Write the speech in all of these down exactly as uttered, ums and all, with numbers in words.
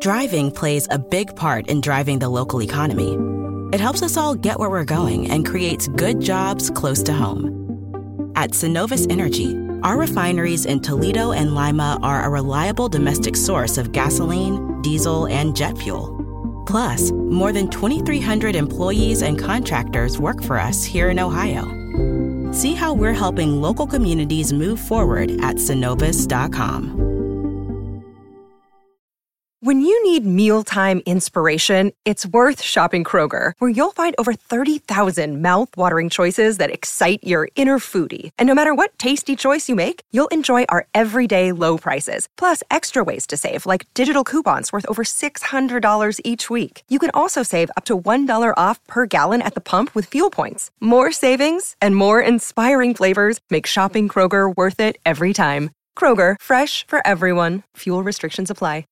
Driving plays a big part in driving the local economy. It helps us all get where we're going and creates good jobs close to home. At Synovus Energy, our refineries in Toledo and Lima are a reliable domestic source of gasoline, diesel, and jet fuel. Plus, more than twenty-three hundred employees and contractors work for us here in Ohio. See how we're helping local communities move forward at Synovus dot com. When you need mealtime inspiration, it's worth shopping Kroger, where you'll find over thirty thousand mouth-watering choices that excite your inner foodie. And no matter what tasty choice you make, you'll enjoy our everyday low prices, plus extra ways to save, like digital coupons worth over six hundred dollars each week. You can also save up to one dollar off per gallon at the pump with fuel points. More savings and more inspiring flavors make shopping Kroger worth it every time. Kroger, fresh for everyone. Fuel restrictions apply.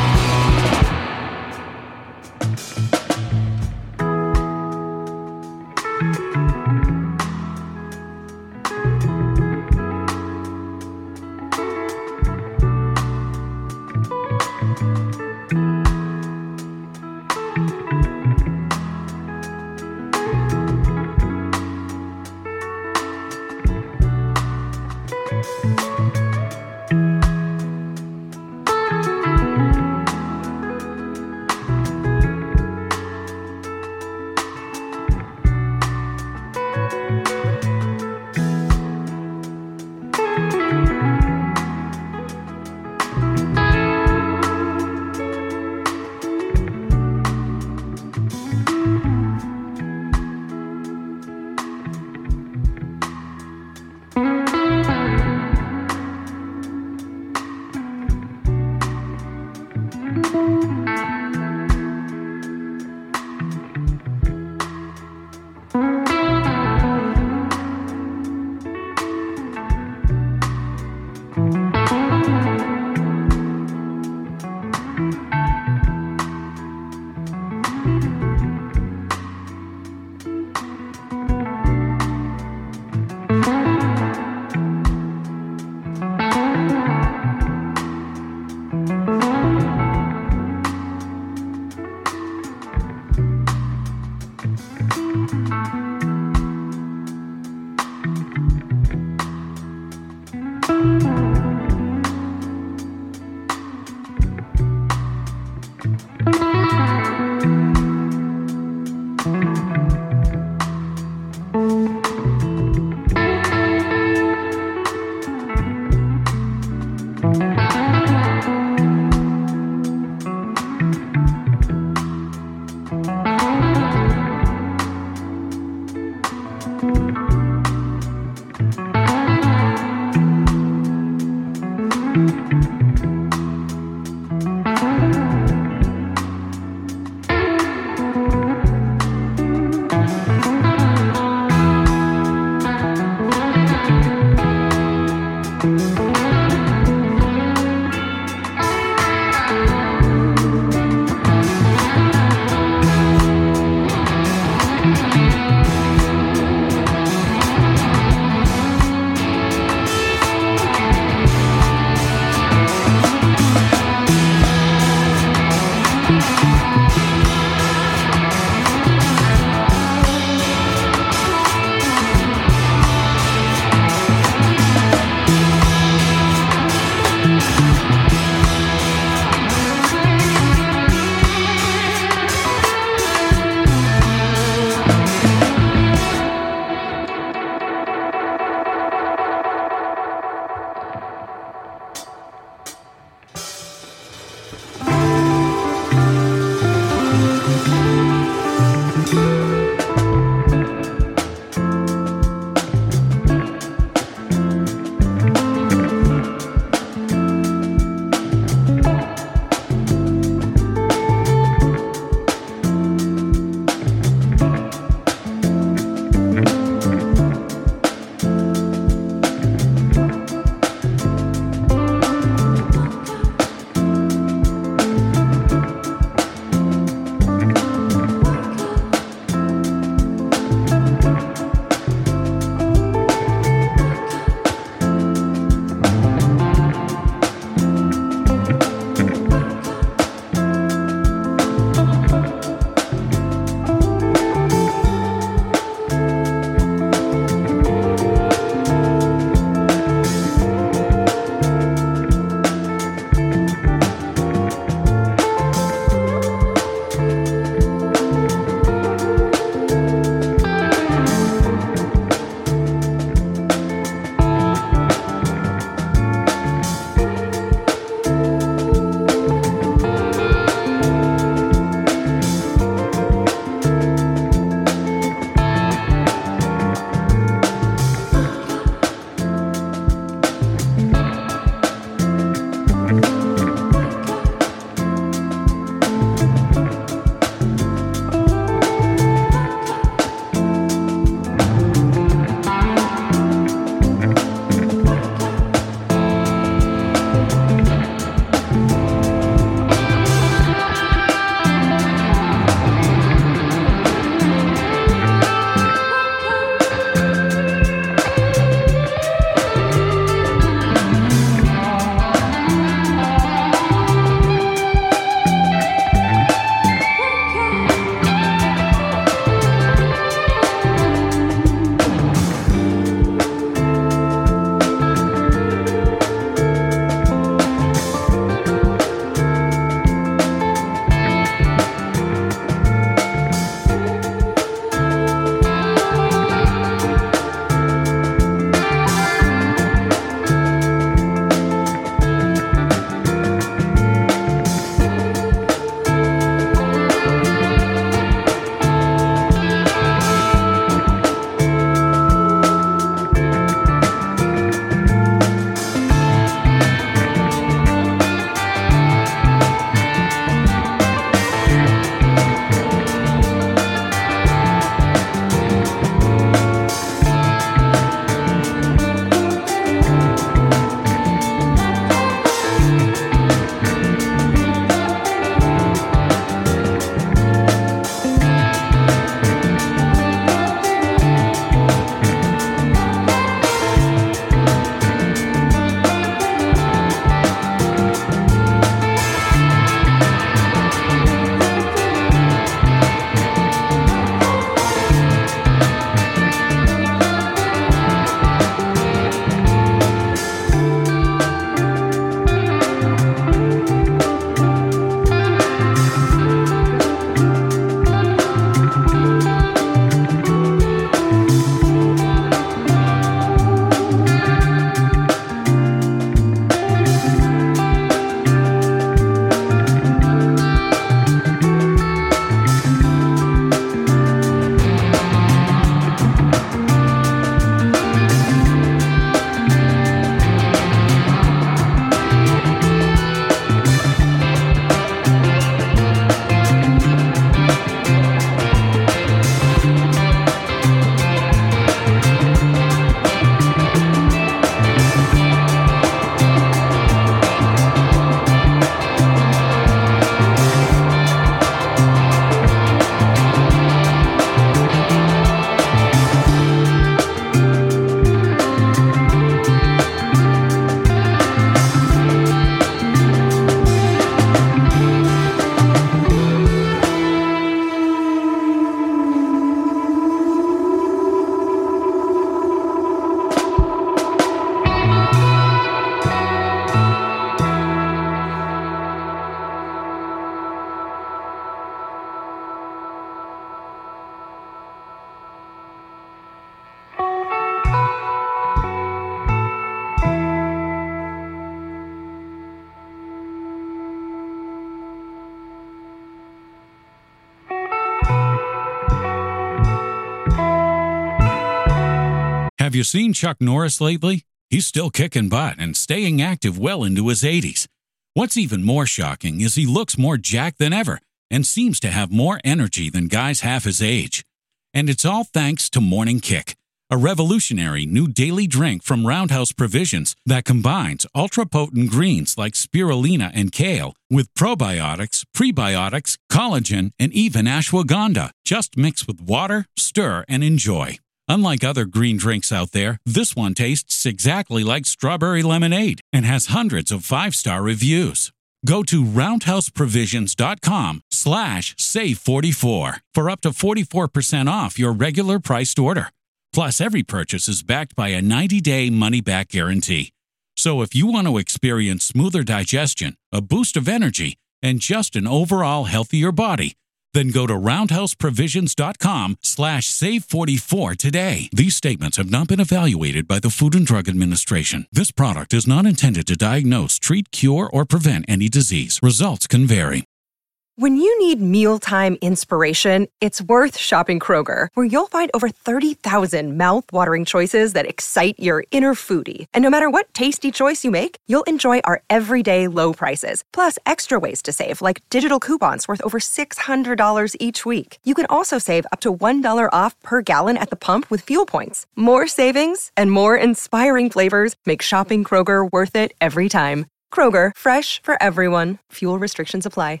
you seen Chuck Norris lately? He's still kicking butt and staying active well into his eighties. What's even more shocking is he looks more jacked than ever and seems to have more energy than guys half his age. And it's all thanks to Morning Kick, a revolutionary new daily drink from Roundhouse Provisions that combines ultra-potent greens like spirulina and kale with probiotics, prebiotics, collagen, and even ashwagandha. Just mix with water, stir, and enjoy. Unlike other green drinks out there, this one tastes exactly like strawberry lemonade and has hundreds of five-star reviews. Go to roundhouseprovisions.com slash save44 for up to forty-four percent off your regular priced order. Plus, every purchase is backed by a ninety-day money-back guarantee. So if you want to experience smoother digestion, a boost of energy, and just an overall healthier body, then go to roundhouseprovisions.com slash save44 today. These statements have not been evaluated by the Food and Drug Administration. This product is not intended to diagnose, treat, cure, or prevent any disease. Results can vary. When you need mealtime inspiration, it's worth shopping Kroger, where you'll find over thirty thousand mouth-watering choices that excite your inner foodie. And no matter what tasty choice you make, you'll enjoy our everyday low prices, plus extra ways to save, like digital coupons worth over six hundred dollars each week. You can also save up to one dollar off per gallon at the pump with fuel points. More savings and more inspiring flavors make shopping Kroger worth it every time. Kroger, fresh for everyone. Fuel restrictions apply.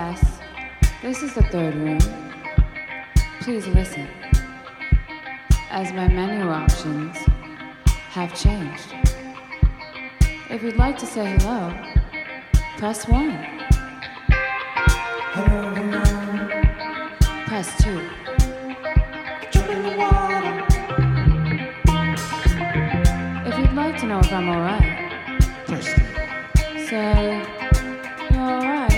Yes, this is the third room. Please listen, as my menu options have changed. If you'd like to say hello, press one. Hello, hello. Press two. Jump in the water. If you'd like to know if I'm alright, press three. Say, you're alright.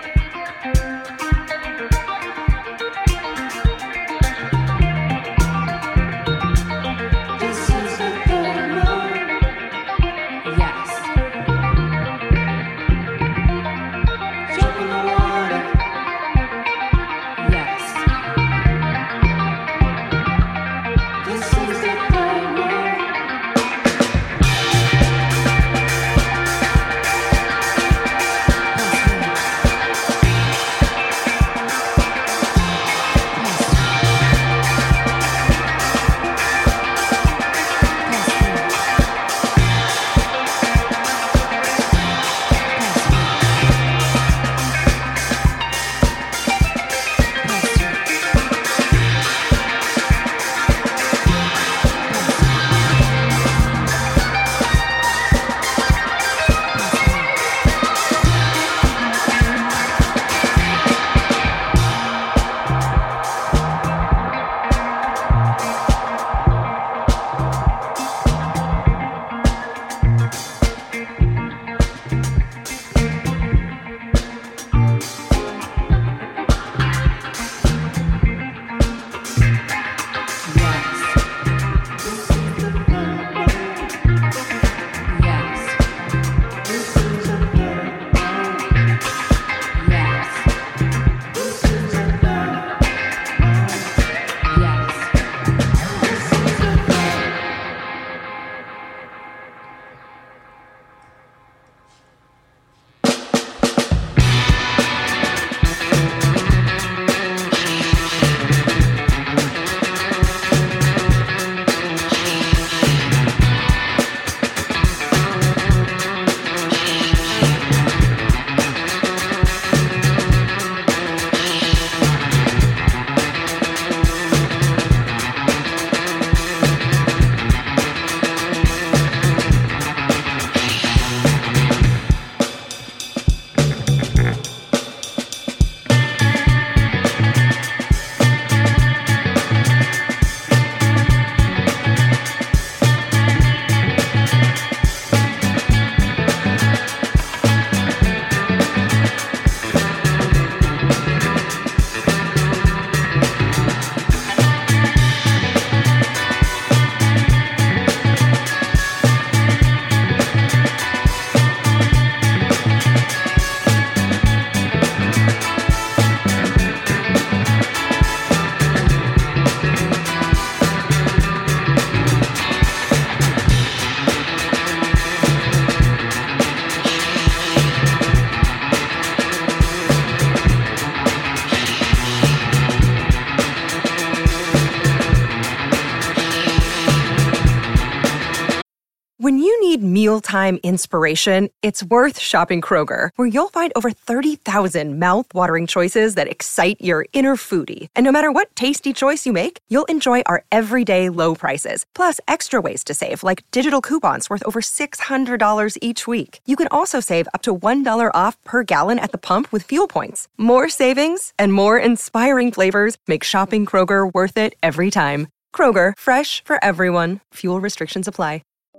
When you need mealtime inspiration, it's worth shopping Kroger, where you'll find over thirty thousand mouth-watering choices that excite your inner foodie. And no matter what tasty choice you make, you'll enjoy our everyday low prices, plus extra ways to save, like digital coupons worth over six hundred dollars each week. You can also save up to one dollar off per gallon at the pump with fuel points. More savings and more inspiring flavors make shopping Kroger worth it every time. Kroger, fresh for everyone. Fuel restrictions apply.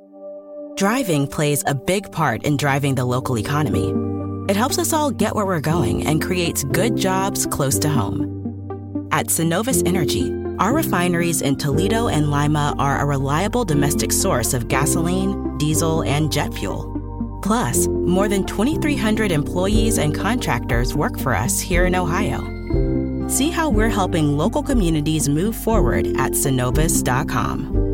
Driving plays a big part in driving the local economy. It helps us all get where we're going and creates good jobs close to home. At Synovus Energy, our refineries in Toledo and Lima are a reliable domestic source of gasoline, diesel, and jet fuel. Plus, more than twenty-three hundred employees and contractors work for us here in Ohio. See how we're helping local communities move forward at synovus dot com.